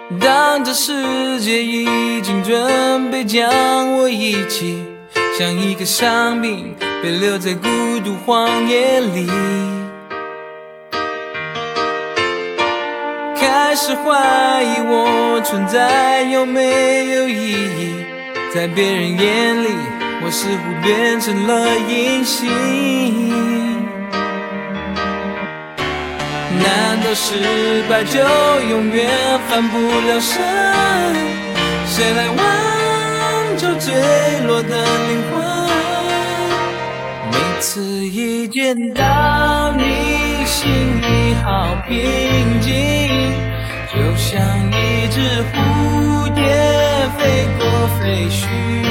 当这世界已经准备将我遗弃，像一个伤兵被留在孤独荒野里，开始怀疑我存在有没有意义，在别人眼里我似乎变成了隐形。难道失败就永远翻不了身？谁来挽救坠落的灵魂？每次一见到你，心里好平静，就像一只蝴蝶飞过废墟。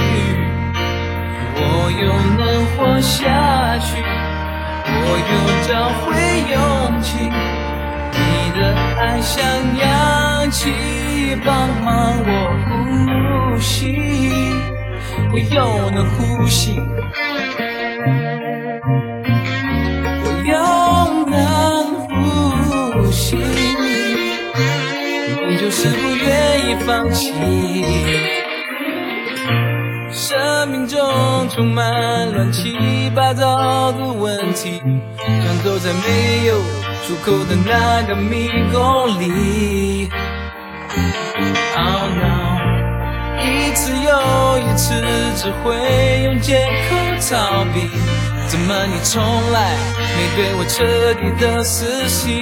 我又能活下去，我又找回勇气，你的爱像氧气帮忙我呼吸，我又能呼吸，我又能呼吸，你就是不愿意放弃。生命中充满乱七八糟的问题，像走在没有出口的那个迷宫里。Oh no， 一次又一次只会用借口逃避，怎么你从来没对我彻底的死心？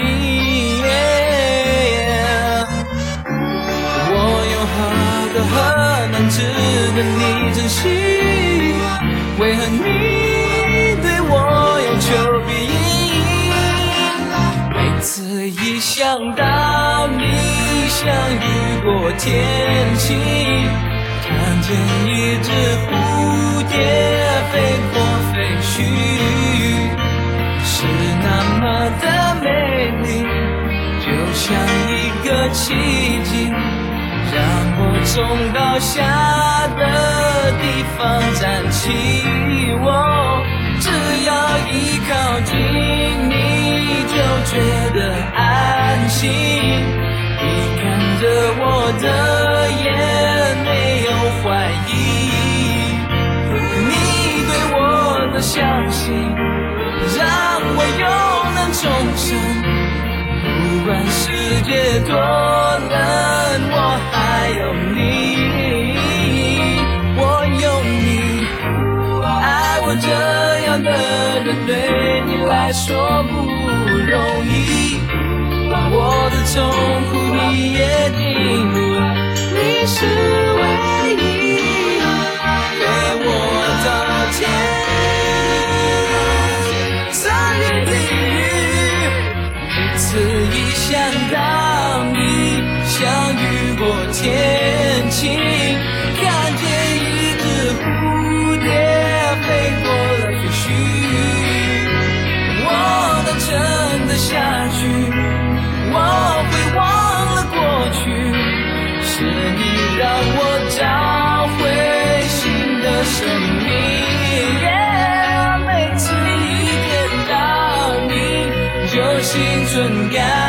我用何德何能值得你珍惜？为何你对我有求必应？每次一想到你像雨过天晴，看见一只蝴蝶飞过废墟，是那么的美丽，就像一个奇迹，让我从高下的地方站起。我只要一靠近你就觉得安心，你看着我的眼没有怀疑，你对我的相信让我又能重生。不管世界多冷，我还有你，我有你。爱我这样的人对你来说不容易，我的痛苦你也经历，你是唯一，陪我到天苍与地狱。每次一想到你像雨过天晴，看见一只蝴蝶飞过了废墟，我能撑得下去，我会忘了过去，是你让我找回新的生命。每次一见到你就心存感